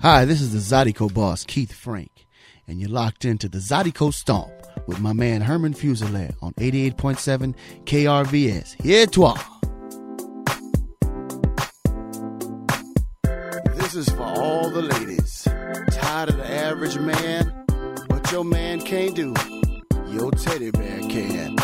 Hi, this is the Zydeco boss, Keith Frank, and you're locked into the Zydeco Stomp with my man Herman Fuselier on 88.7 KRVS. Here toi! This is for all the ladies. Tired of the average man? What your man can't do, your teddy bear can.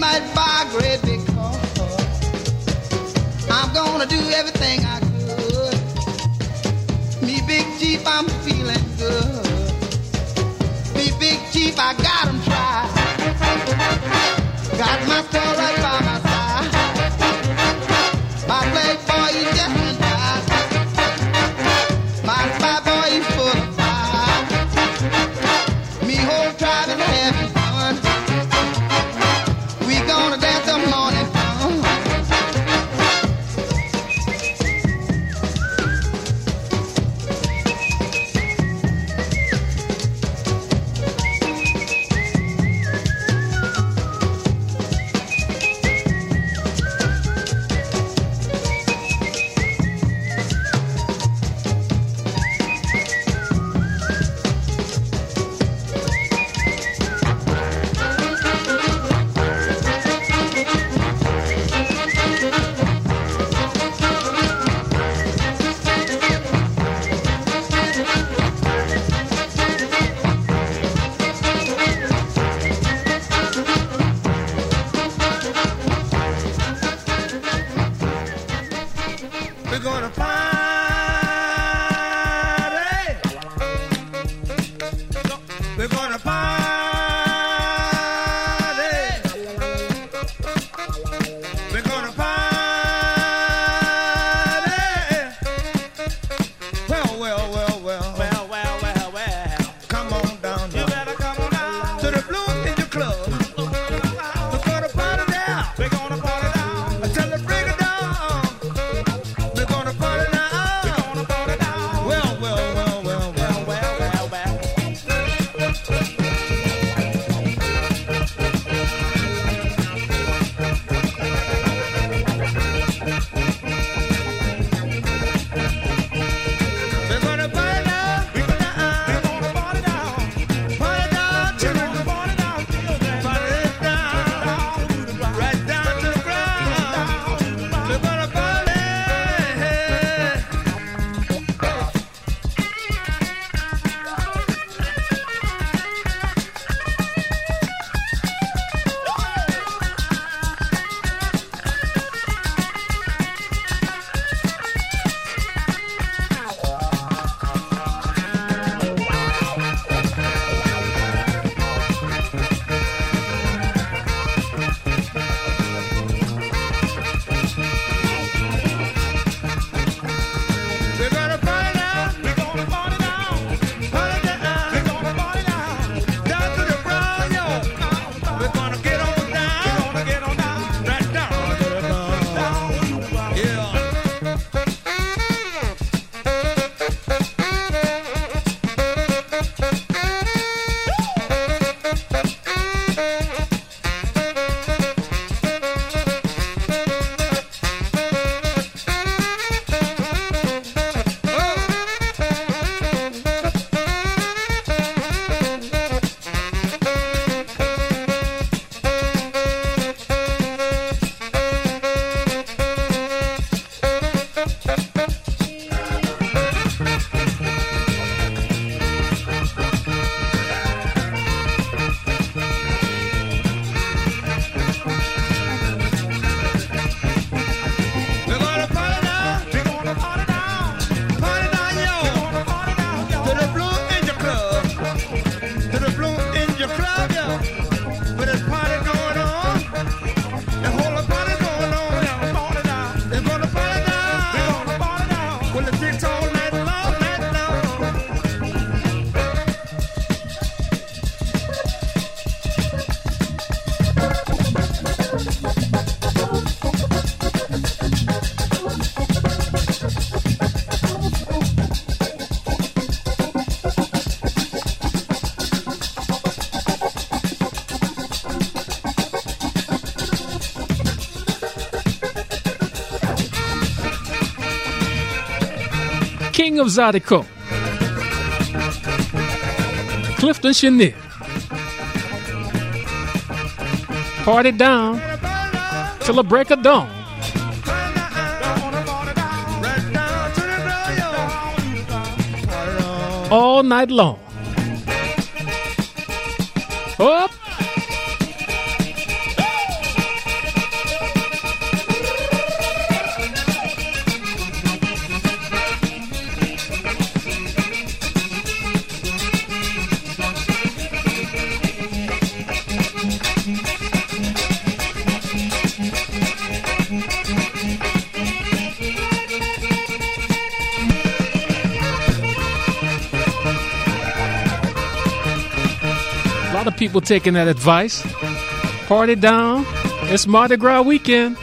might buy a great big car. I'm gonna do everything I could. Me Big Chief, I'm feeling good. Me Big Chief, I got him tried. Got my store right by my side. My playboy, he just went by. My spy boy, he's full of fire. Me whole tribe is having fun. We gonna dance the morning fun. King of Zydeco, Clifton Chenier. Party down till the break of dawn. All night long. Up. A lot of people taking that advice. Party down. It's Mardi Gras weekend.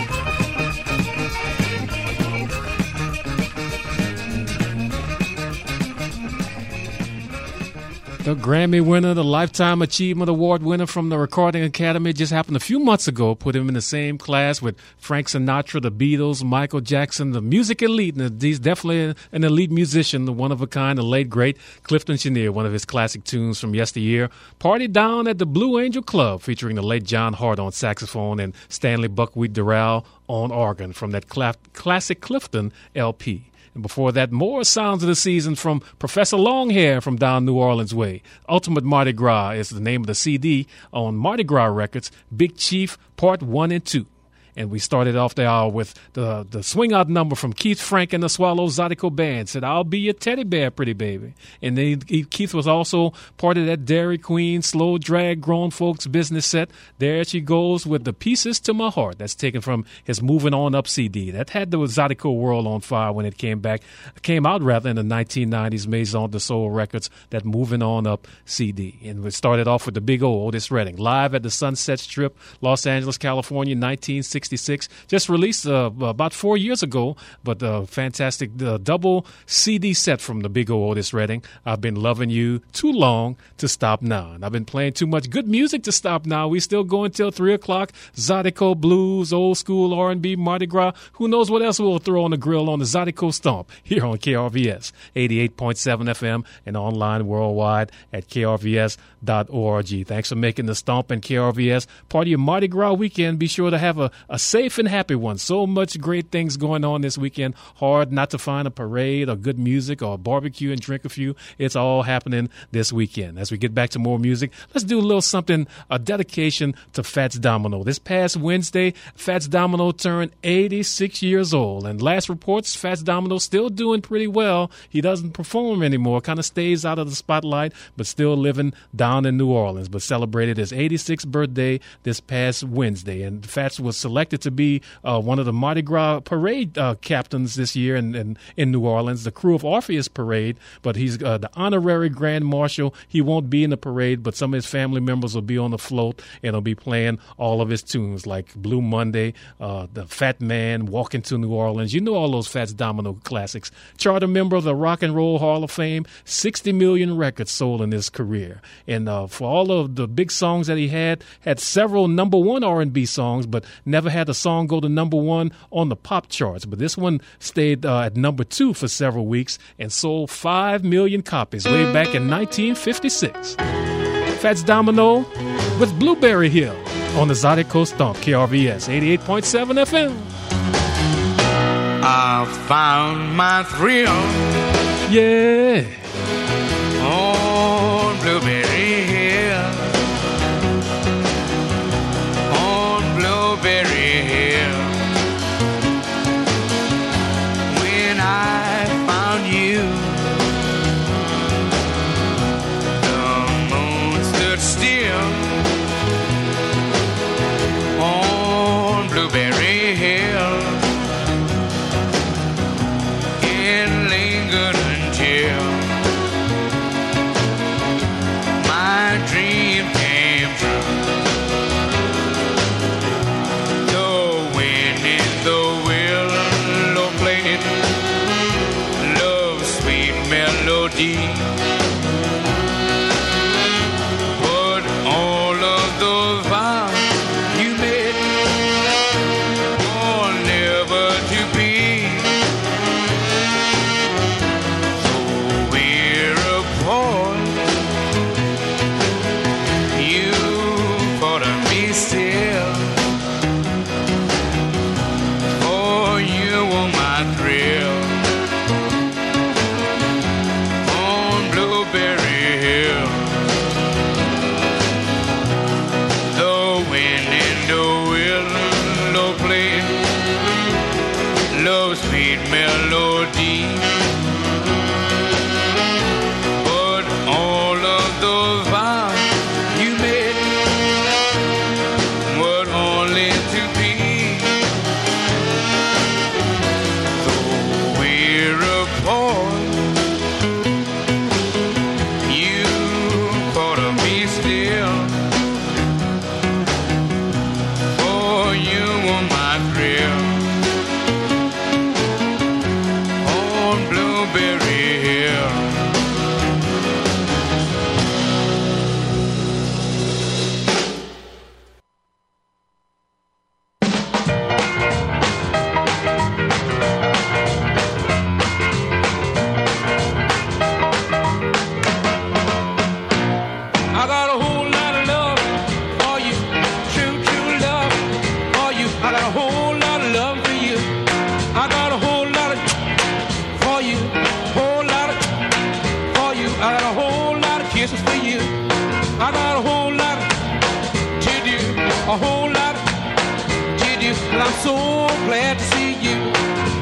The Grammy winner, the Lifetime Achievement Award winner from the Recording Academy just happened a few months ago. Put him in the same class with Frank Sinatra, the Beatles, Michael Jackson, the music elite. And he's definitely an elite musician, the one of a kind, the late, great Clifton Chenier, one of his classic tunes from yesteryear. Party Down at the Blue Angel Club, featuring the late John Hart on saxophone and Stanley Buckwheat Doral on organ from that classic Clifton LP. And before that, more sounds of the season from Professor Longhair from down New Orleans way. Ultimate Mardi Gras is the name of the CD on Mardi Gras Records, Big Chief Part 1 and 2. And we started off the hour with the swing out number from Keith Frank and the Swallow Zydeco Band. Said, "I'll be your teddy bear, pretty baby." And then Keith was also part of that Dairy Queen slow drag grown folks business set. There she goes with the Pieces to My Heart. That's taken from his Moving On Up CD. That had the Zydeco world on fire when it came out in the 1990s, Maison de Soul Records, that Moving On Up CD. And we started off with the big old Otis Redding, live at the Sunset Strip, Los Angeles, California, 1966. Just released about 4 years ago, but a fantastic double CD set from the big old Otis Redding. I've been loving you too long to stop now. And I've been playing too much good music to stop now. We still go until 3 o'clock. Zydeco, blues, old school R&B, Mardi Gras. Who knows what else we'll throw on the grill on the Zydeco Stomp here on KRVS 88.7 FM and online worldwide at krvs.org. Thanks for making the Stomp and KRVS part of your Mardi Gras weekend. Be sure to have a safe and happy one. So much great things going on this weekend. Hard not to find a parade or good music or a barbecue and drink a few. It's all happening this weekend. As we get back to more music, let's do a little something, a dedication to Fats Domino. This past Wednesday, Fats Domino turned 86 years old. And last reports, Fats Domino still doing pretty well. He doesn't perform anymore, kind of stays out of the spotlight, but still living down in New Orleans, but celebrated his 86th birthday this past Wednesday. And Fats was selected to be one of the Mardi Gras parade captains this year in New Orleans, the Crew of Orpheus parade, but he's the honorary Grand Marshal. He won't be in the parade, but some of his family members will be on the float and will be playing all of his tunes like Blue Monday, the Fat Man, Walking to New Orleans. You know all those Fats Domino classics. Charter member of the Rock and Roll Hall of Fame, 60 million records sold in his career. And for all of the big songs that he had several number one R&B songs, but never had a song go to number one on the pop charts. But this one stayed at number 2 for several weeks and sold 5 million copies way back in 1956. Fats Domino with Blueberry Hill on the Zydeco Stomp, KRVS 88.7 FM. I found my thrill. Yeah. On Blueberry Hill. On Blueberry Hill. When I found you, the moon stood still. On Blueberry Hill. It lingered until I'm so glad to see you.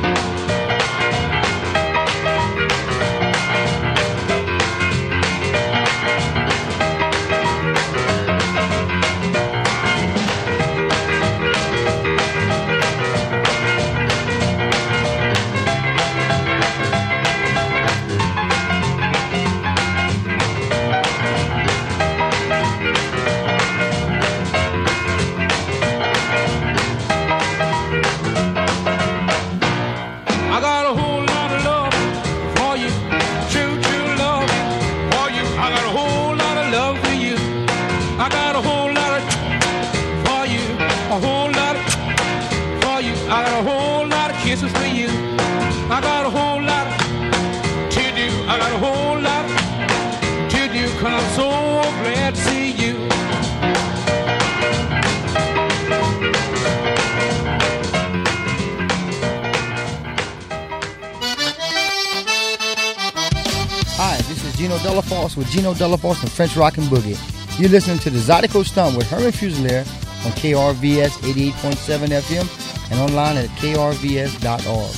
Kisses for you. I got a whole lot to do. I got a whole lot to do. 'Cause I'm so glad to see you. Hi, this is Gino Delaforce with Gino Delaforce and French Rock and Boogie. You're listening to the Zydeco Stomp with Herman Fusilier on KRVS 88.7 FM and online at krvs.org.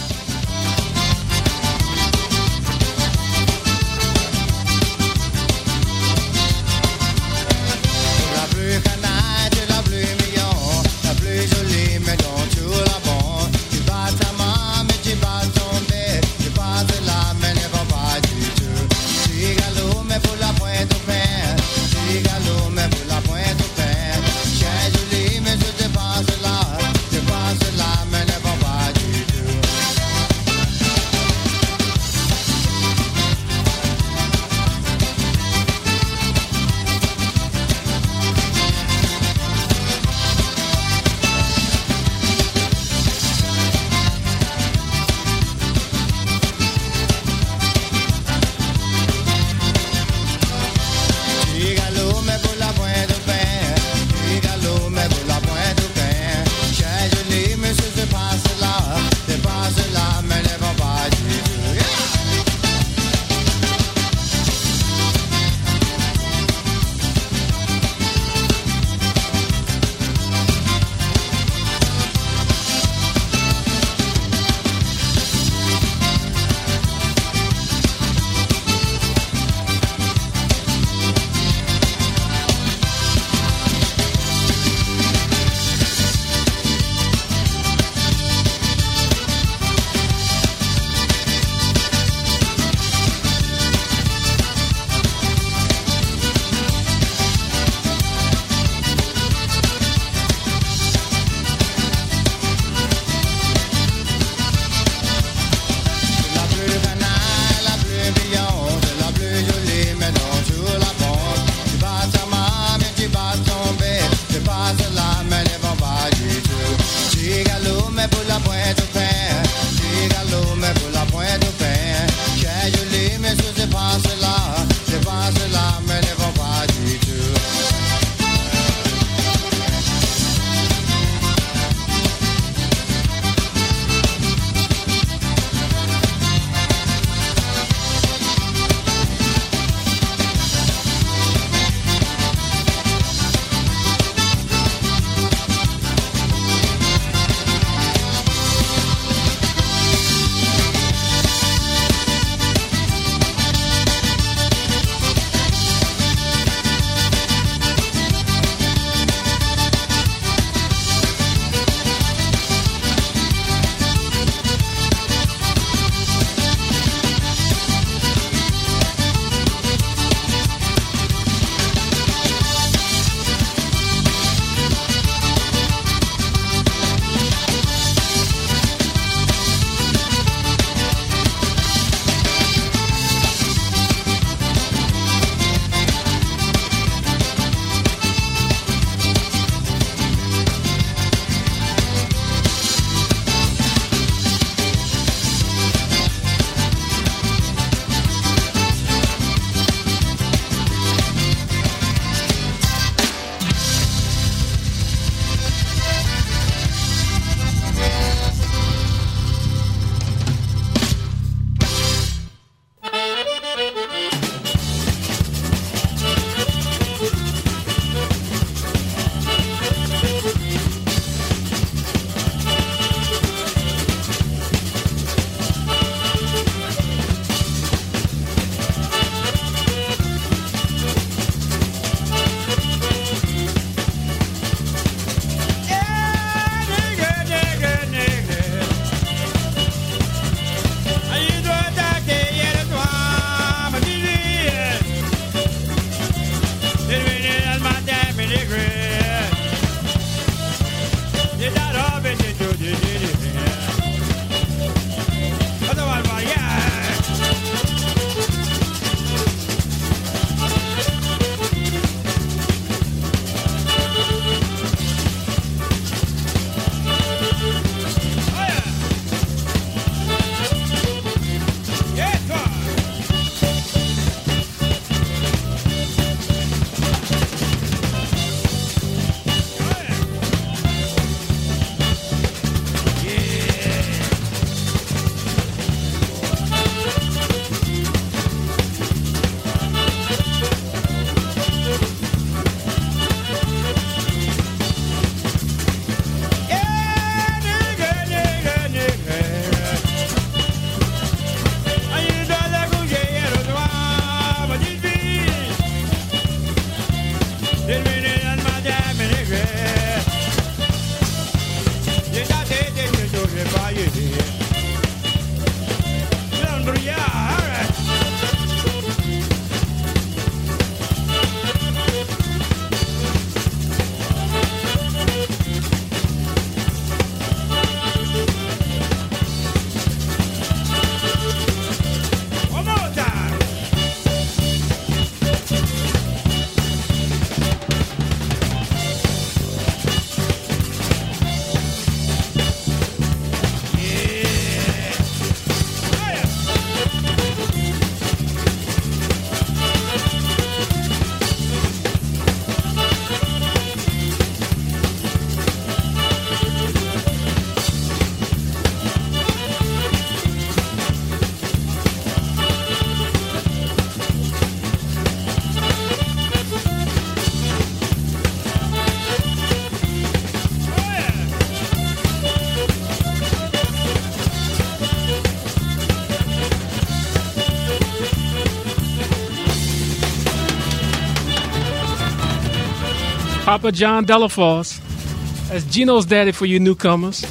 Papa John Delafosse. That's Gino's daddy for you newcomers.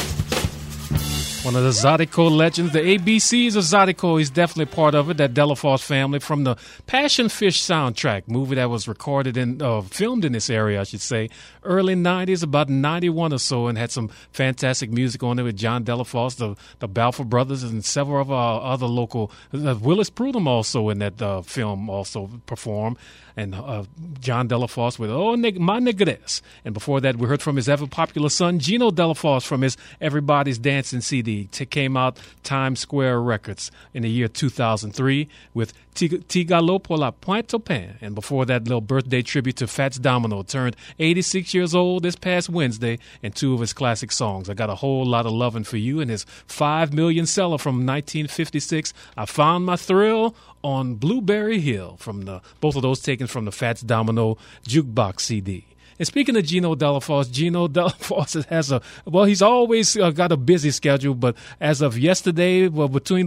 One of the Zydeco legends, the ABCs of Zydeco. He's definitely part of it, that Delafosse family, from the Passion Fish soundtrack, movie that was recorded filmed in this area, I should say, early 90s, about 91 or so, and had some fantastic music on it with John Delafosse, the Balfour Brothers, and several of our other local, Willis Prudhomme also in that film also performed. And John Delafosse with "Oh, My Negress." And before that, we heard from his ever-popular son, Gino Delafosse, from his Everybody's Dancing CD. Came out Times Square Records in the year 2003 with Tigalo por la Puerto Pan. And before that, little birthday tribute to Fats Domino, turned 86 years old this past Wednesday, and two of his classic songs. I Got a Whole Lot of Lovin' for You, and his 5 million seller from 1956, I Found My Thrill on Blueberry Hill, from both of those taken from the Fats Domino Jukebox CD. And speaking of Gino Delafosse has he's always got a busy schedule, but as of yesterday, between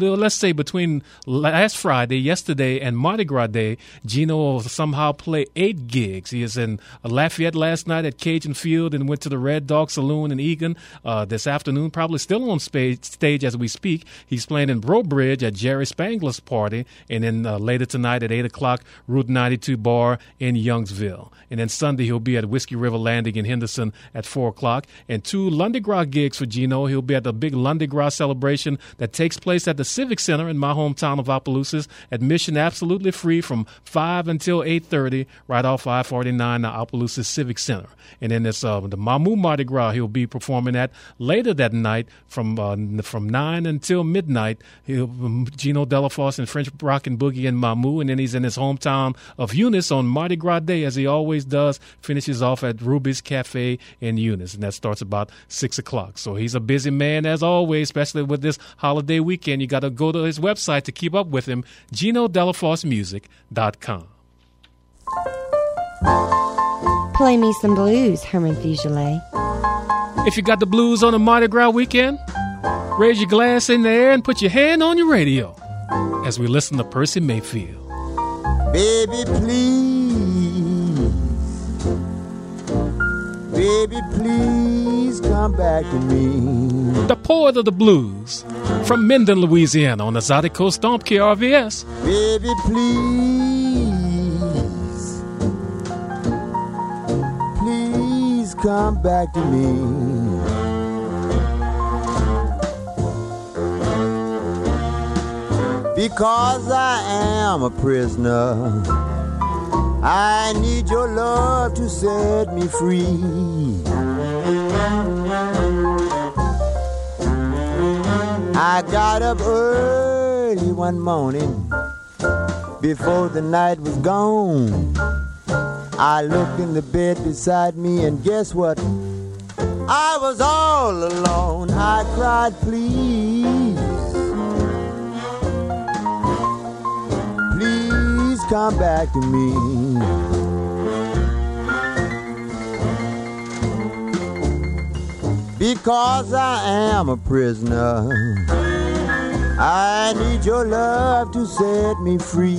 last Friday, yesterday, and Mardi Gras Day, Gino will somehow play 8 gigs. He is in Lafayette last night at Cajun Field and went to the Red Dog Saloon in Eagan this afternoon, probably still on stage as we speak. He's playing in Breaux Bridge at Jerry Spangler's party, and then later tonight at 8 o'clock, Route 92 Bar in Youngsville. And then Sunday, he'll be at Whiskey River Landing in Henderson at 4 o'clock. And 2 Lundi Gras gigs for Gino. He'll be at the big Lundi Gras celebration that takes place at the Civic Center in my hometown of Opelousas. Admission absolutely free from 5 until 8:30, right off I-49, the Opelousas Civic Center. And then there's the Mamou Mardi Gras he'll be performing at later that night from 9 until midnight. Gino Delafosse and French Rock and Boogie in Mamou. And then he's in his hometown of Eunice on Mardi Gras Day, as he always does. Finishes off at Ruby's Cafe in Eunice, and that starts about 6 o'clock. So he's a busy man as always, especially with this holiday weekend. You got to go to his website to keep up with him, GinoDelafosseMusic.com. Play me some blues, Herman Fugele. If you got the blues on a Mardi Gras weekend, raise your glass in the air and put your hand on your radio as we listen to Percy Mayfield. Baby, please come back to me. The poet of the blues from Minden, Louisiana on the Zydeco Stomp KRVS. Baby, please please come back to me. Because I am a prisoner, I need your love to set me free. I got up early one morning before the night was gone. I looked in the bed beside me and guess what? I was all alone. I cried, please, please come back to me. Because I am a prisoner, I need your love to set me free.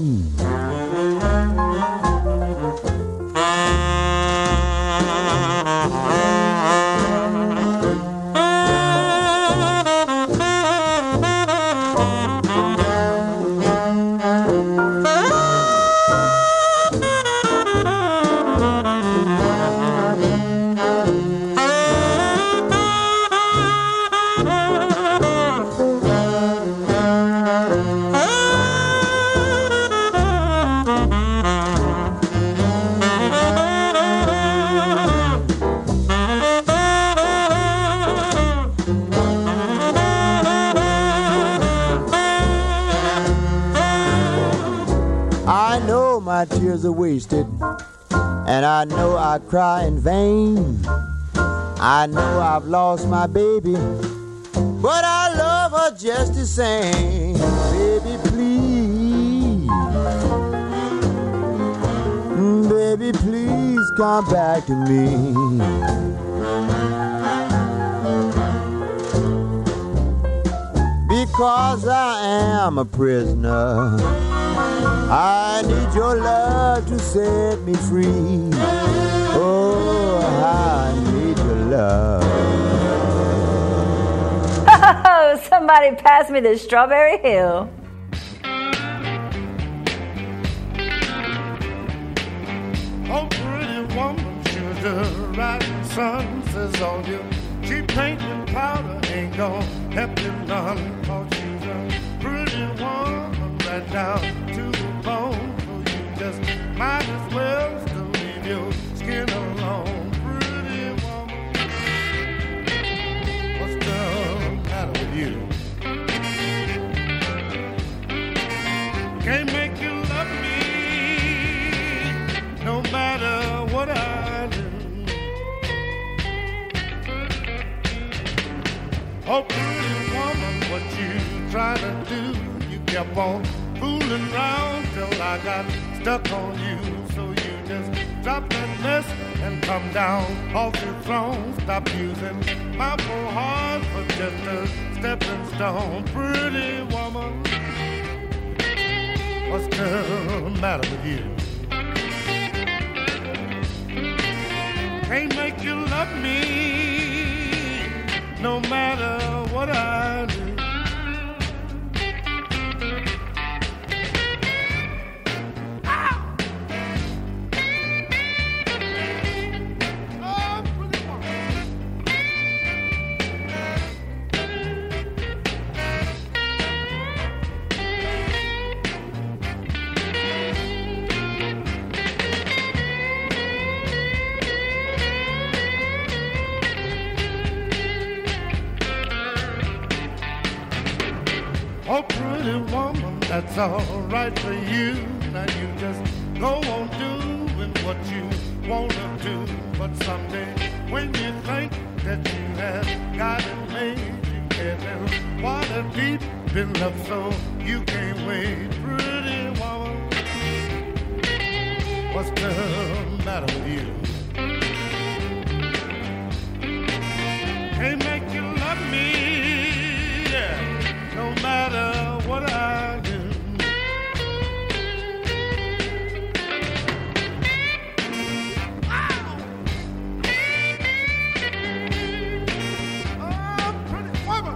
My tears are wasted, and I know I cry in vain. I know I've lost my baby, but I love her just the same. Baby, please, baby, please come back to me. Because I am a prisoner, I need your love to set me free. Oh, I need your love. Oh, somebody pass me the Strawberry Hill. Oh, pretty woman, sugar, riding sun says on you. Cheap paint and powder ain't gonna help you none. Cause she's a pretty woman right down to the bone. So you just might as well still leave your skin alone. Pretty woman, what's the matter with you? Can't make you love me no matter what I do. Oh, pretty woman, what you trying to do? You kept on fooling around till I got stuck on you. So you just drop that mess and come down off your throne. Stop using my poor heart for just a stepping stone. Pretty woman, what's the matter with you? Can't make you love me no matter what I do. Oh, pretty woman, that's all right for you. Now you just go on doing what you want to do. But someday, when you think that you have got it made, you get in water deep in love, so you can't wait. Pretty woman, what's the matter with you? Can't make you love me, yeah, no matter what I do. Oh, pretty woman.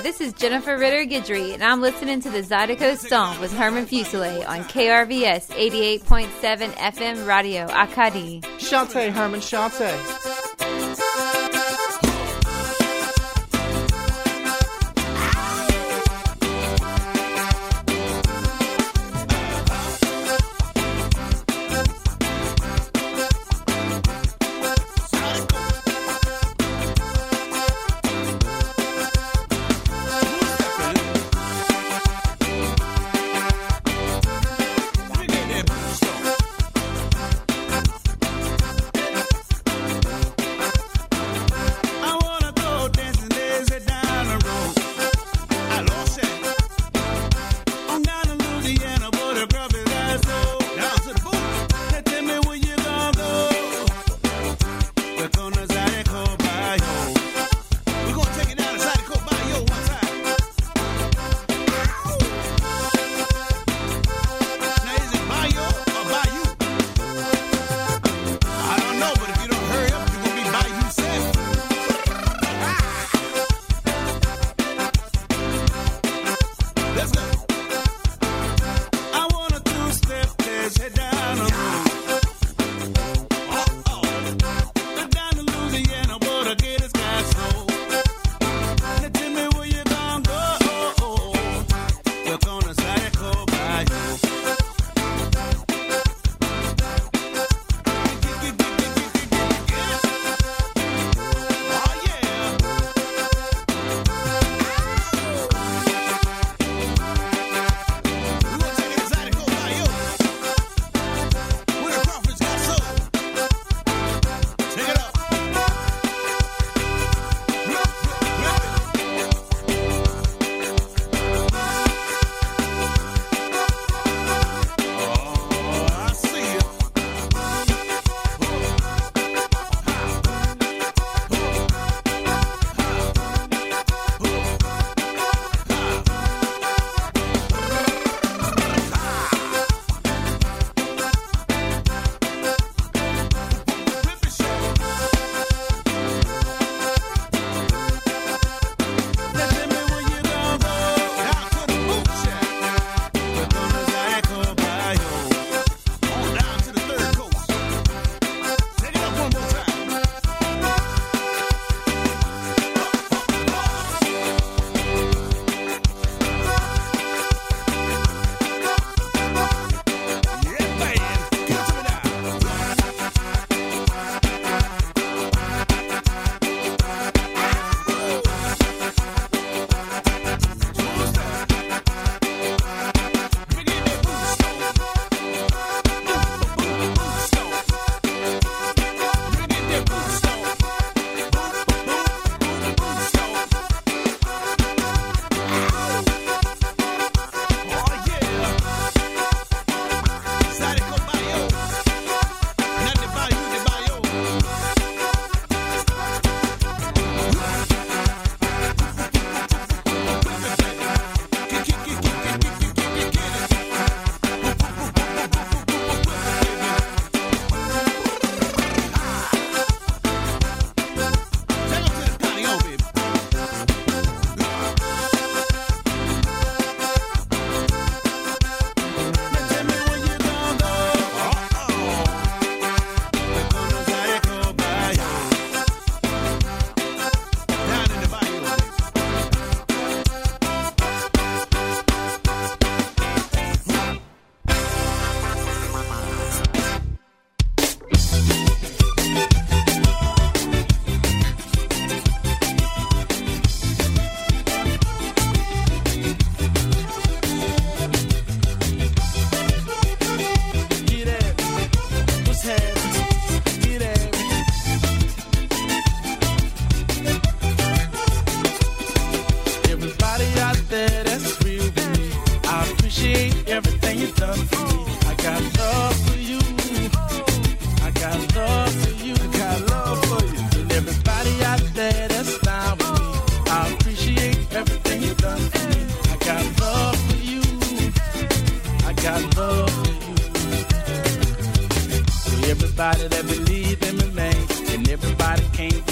this is Jennifer Ritter Guidry, and I'm listening to the Zydeco Stomp with Herman Fuselier on KRVS 88.7 FM Radio Akadi. Shante, Herman, Shante.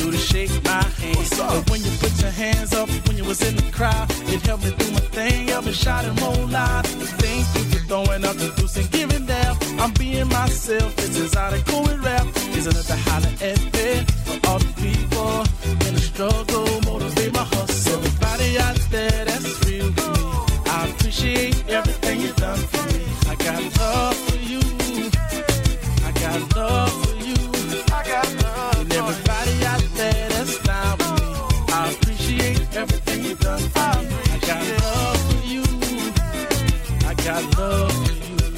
you to shake my hand. But when you put your hands up, when you was in the crowd, it helped me do my thing, helped me shout and roll loud. Thank you for throwing up the deuce and giving down. I'm being myself, this is how they go with rap. It's another holler at me for all the people in the struggle, motivate my hustle. Everybody out there that's real to me, I appreciate everything you've done for me. I got love for you, I got love for you, I got love. And everybody out there that's down with me, I appreciate everything you've done for me. I got love for you, I got love for you.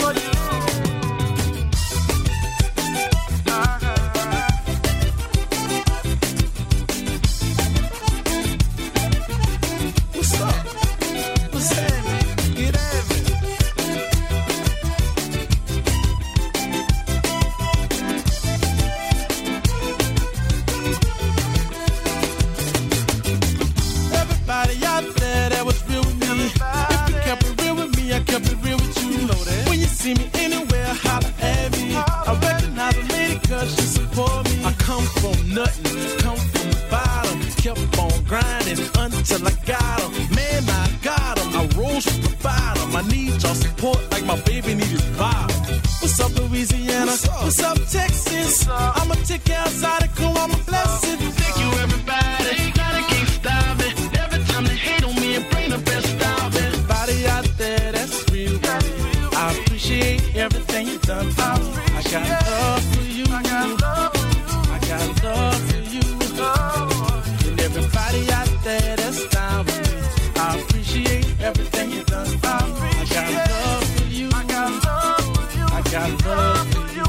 See me anywhere, holler at me. I recognize a lady cause she support me. I come from nothing, come from the bottom. Kept on grinding until I got 'em. Man, I got 'em. I rose from the bottom. I need y'all support like my baby need his bottom. What's up, Louisiana? What's up, Texas? I'ma take you outside and come, I'm a blessing. Thank you, everybody. Gotta keep stopping. Every time they hate on me and bring the best out. Everybody out there that's real. I appreciate everything you've done for me. I got love for you. I got love for you. I got love for you. And everybody out there that's down with me, I appreciate everything you've done for me. I got love for you. I got love for you. I got love for you.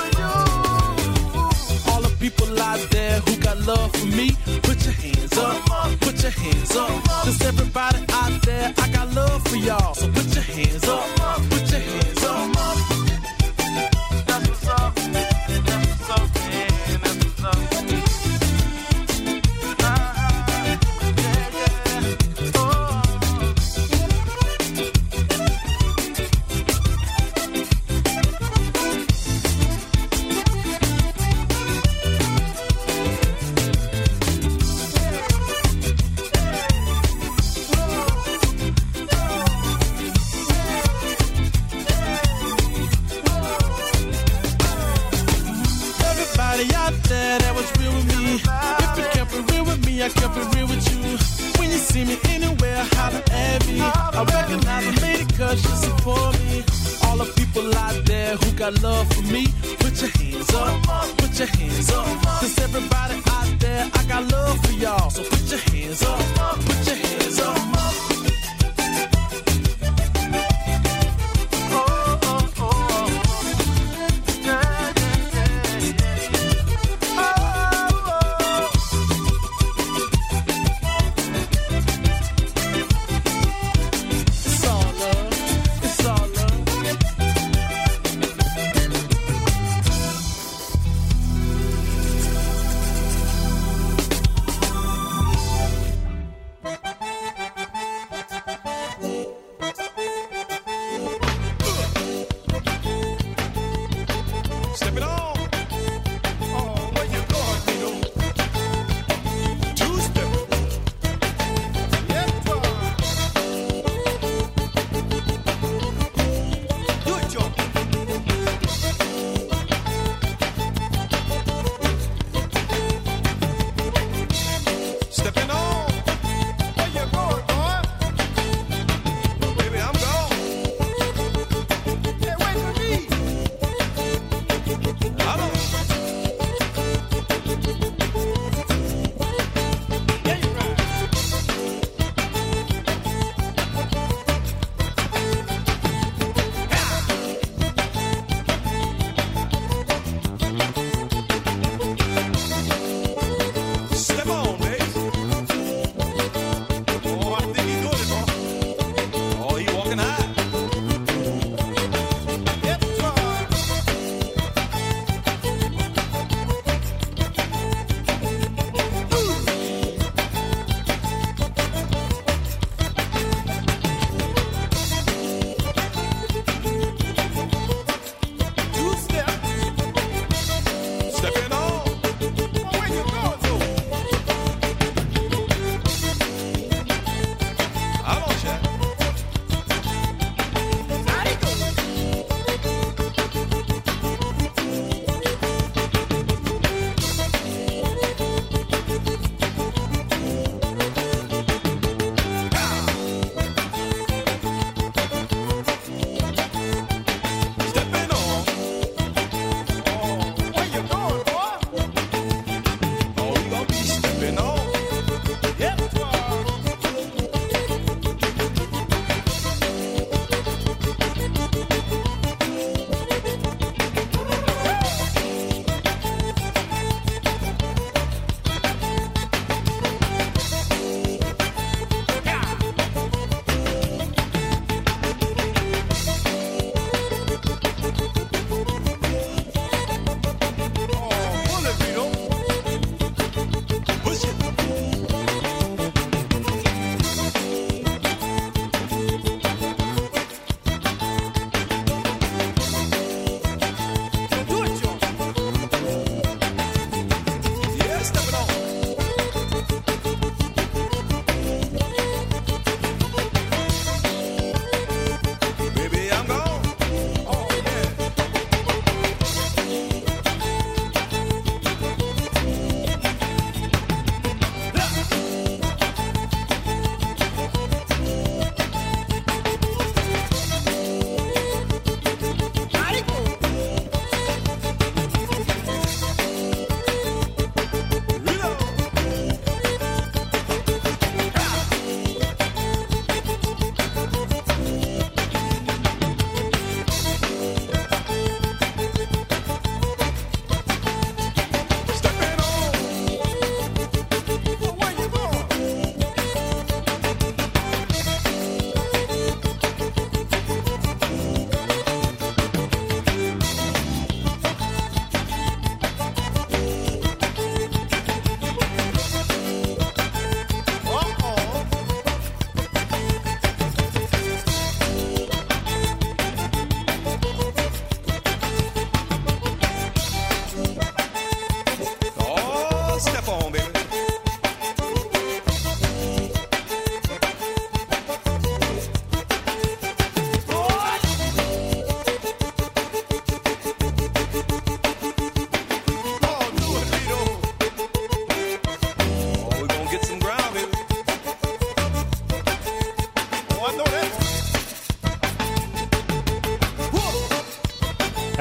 All the people out there who got love for me, put your hands up. Put your hands up. Cause everybody out there, I got love for y'all. So put your hands up. Put your hands up. That's what's up. That's what's up, man. That's what's up. I kept it real with you. When you see me anywhere, holler at me. I recognize a lady cause she support me. All the people out there who got love for me, put your hands up, put your hands up. Cause everybody out there, I got love for y'all. So put your hands up, put your hands up.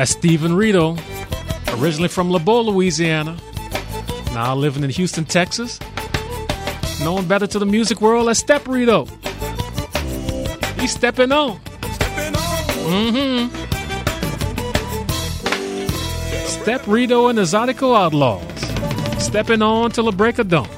That's Stephen Rito, originally from LeBeau, Louisiana, now living in Houston, Texas. Known better to the music world as Step Rito. He's stepping on. Step Rito and the Zydeco Outlaws. Stepping on till the break of dawn.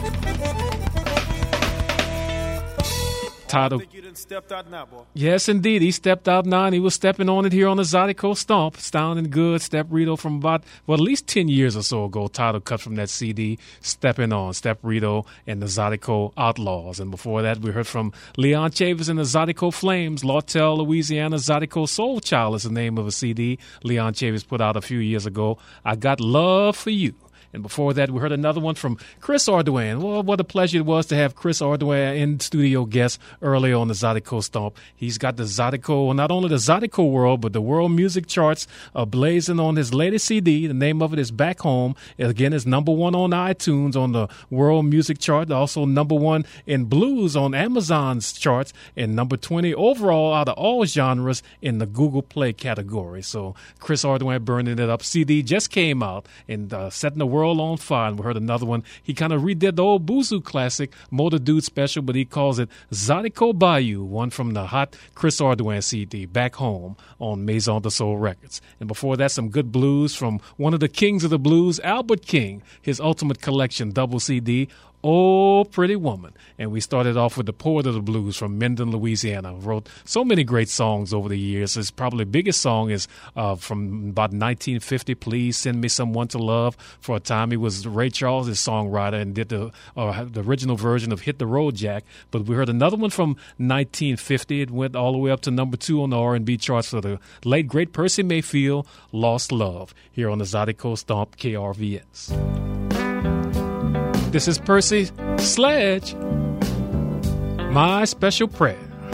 Title. Yes, indeed. He stepped out now, and he was stepping on it here on the Zydeco Stomp. Sounding good. Step Rito from about, at least 10 years or so ago. Title cut from that CD, Stepping On. Step Rito and the Zydeco Outlaws. And before that, we heard from Leon Chavis and the Zydeco Flames. Lawtell, Louisiana, Zydeco Soul Child is the name of a CD Leon Chavis put out a few years ago. I Got Love for You. And before that, we heard another one from Chris Ardoin. Well, what a pleasure it was to have Chris Ardoin in studio guest earlier on the Zydeco Stomp. He's got the Zydeco, not only the Zydeco world, but the world music charts blazing on his latest CD. The name of it is Back Home. Again, it's number 1 on iTunes on the world music chart. Also number 1 in blues on Amazon's charts. And number 20 overall out of all genres in the Google Play category. So Chris Ardoin burning it up. CD just came out and setting the world on fire. And we heard another one. He kind of redid the old Boozoo classic, Motor Dude Special, but he calls it Zydeco Bayou, one from the hot Chris Ardoin CD, Back Home on Maison de Soul Records. And before that, some good blues from one of the kings of the blues, Albert King, his Ultimate Collection double CD, Oh, Pretty Woman. And we started off with the Poet of the Blues from Minden, Louisiana. Wrote so many great songs over the years. His probably biggest song is from about 1950, Please Send Me Someone to Love. For a time, he was Ray Charles' songwriter and did the original version of Hit the Road Jack. But we heard another one from 1950. It went all the way up to number 2 on the R&B charts for the late, great Percy Mayfield, Lost Love, here on the Zydeco Stomp KRVS. This is Percy Sledge, My Special Prayer.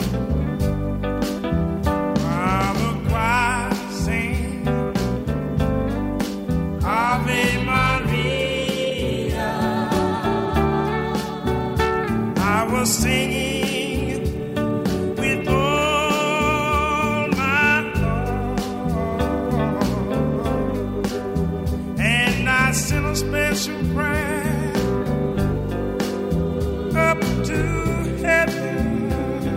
Ave Maria. I was singing with all my heart, and I sent a special prayer up to heaven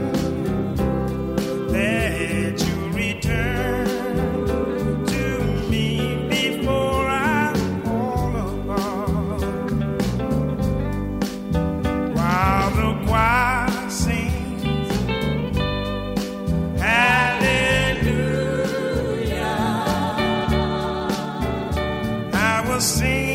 that you return to me before I fall apart. While the choir sings hallelujah, I was singing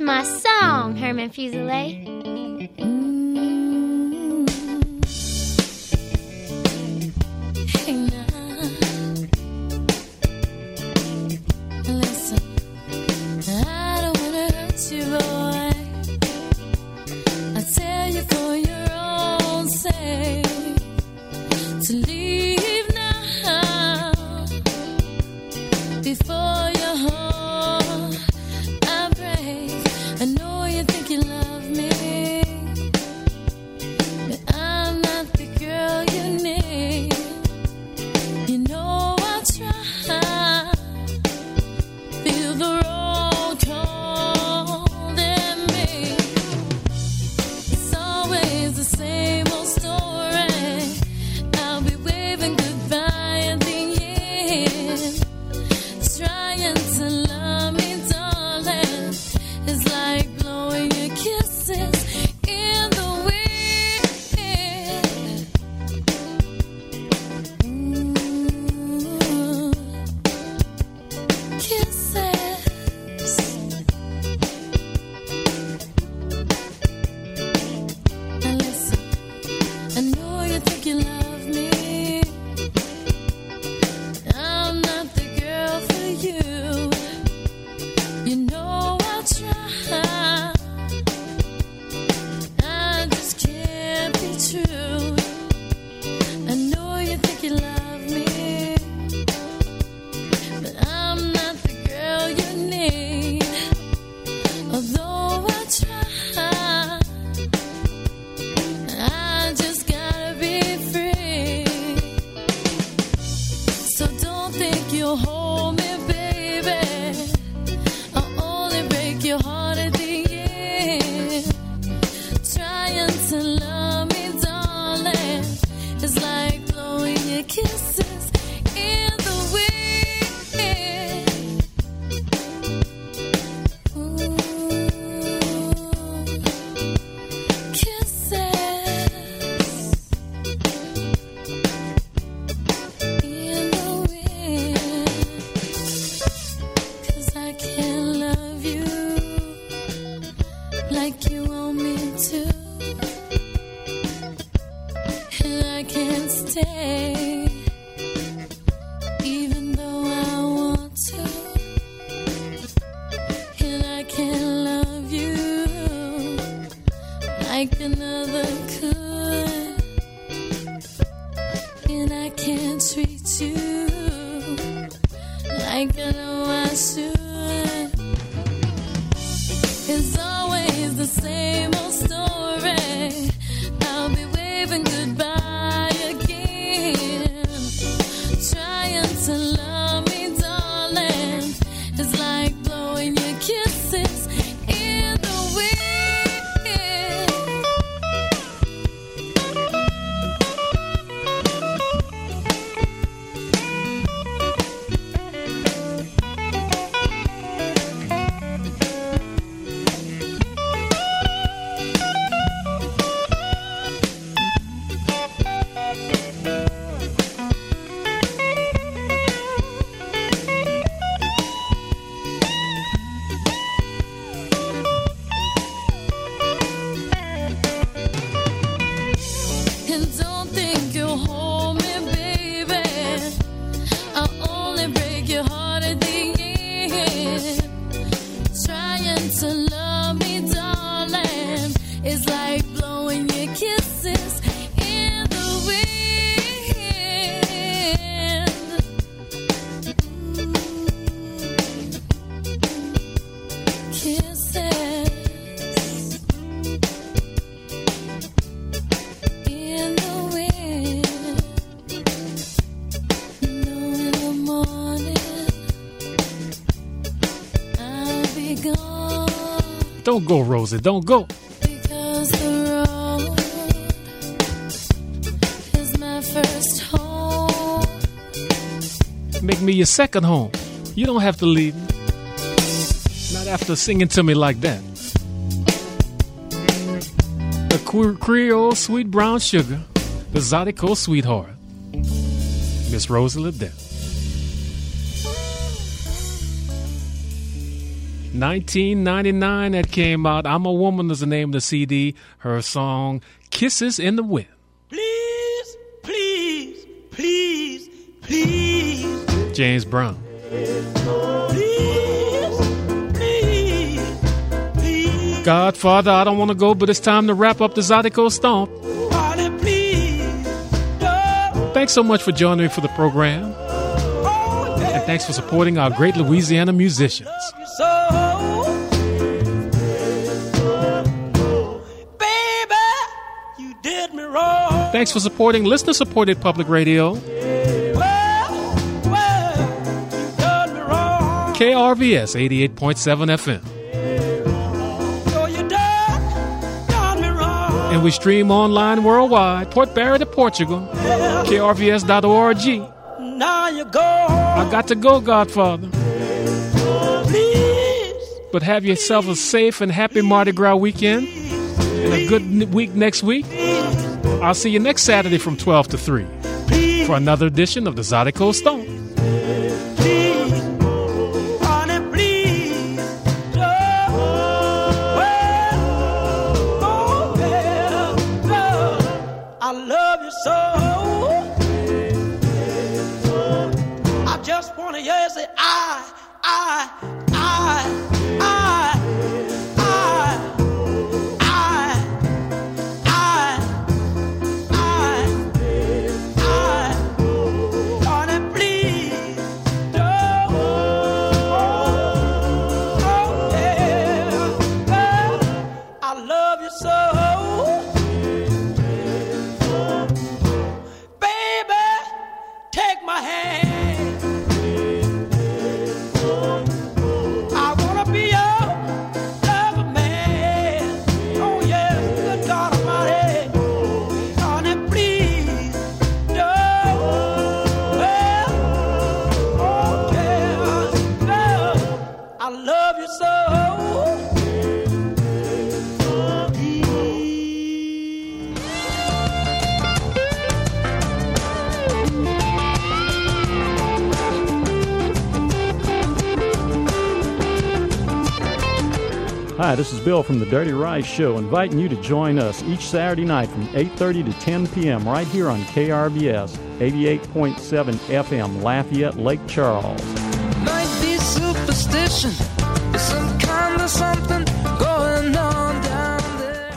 my song, Herman Fuselier. Hey now, listen, I don't wanna hurt you, boy. I tell you for your own sake to leave now before your heart I break. I know you think you love me, but I'm not the girl you need. You know I'll try. Feel the road cold in me. It's always the same old story. I'll be waving goodbye at the end. Trying to love me, darling, is like blowing your kisses in the wind. Kisses. Now listen, I know you think you love me. I'm not the girl for you. You know I'll try. I just can't be true. I know you think you love me, but I'm not the girl you need. Although I try, I just gotta be free. So don't think you'll hold me, baby. I'll only break your heart at the end. Trying to love me, darling, is like blowing your kisses in the wind. Ooh, kisses in the wind. 'Cause I can't love you like you want me to, and I can't stay even though I want to, and I can't love you like another could, and I can't treat you like I know I should. It's always the same old story. I'll be waving goodbye again. Trying to love me, darling, is like blowing your kisses in the wind. And don't think you'll hold me, baby. I'll only break your heart at the end. Trying to love me, darling, is like blowing your kisses in the wind. Kisses in the wind. No, in the morning I'll be gone. Don't go, Rosie. Don't go. Because the road is my first home. Make me your second home. You don't have to leave me. Not after singing to me like that. The Creole Sweet Brown Sugar, the Zydeco Sweetheart, Miss Rosie LeDette. 1999 that came out. I'm a Woman is the name of the CD. Her song, Kisses in the Wind. Please, please, please, please. James Brown. Godfather, I don't want to go, but it's time to wrap up the Zydeco Stomp. Thanks so much for joining me for the program. And thanks for supporting our great Louisiana musicians. Thanks for supporting listener-supported public radio. KRVS 88.7 FM. And we stream online worldwide, Port Barry to Portugal, krvs.org. Now you go. I got to go, Godfather. Please. But have yourself a safe and happy Mardi Gras weekend and a good week next week. I'll see you next Saturday from 12 to 3 for another edition of the Zydeco Stomp. Hi, this is Bill from the Dirty Rice Show, inviting you to join us each Saturday night from 8:30 to 10 p.m. right here on KRVS 88.7 FM, Lafayette, Lake Charles. Might be superstition, some kind of something going on down there.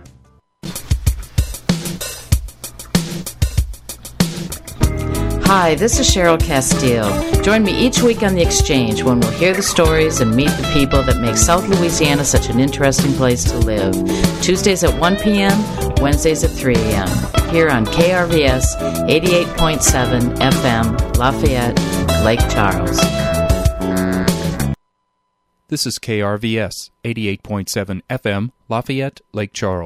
Hi, this is Cheryl Castile. Join me each week on The Exchange when we'll hear the stories and meet the people that make South Louisiana such an interesting place to live. Tuesdays at 1 p.m., Wednesdays at 3 a.m. here on KRVS 88.7 FM, Lafayette, Lake Charles. This is KRVS 88.7 FM, Lafayette, Lake Charles.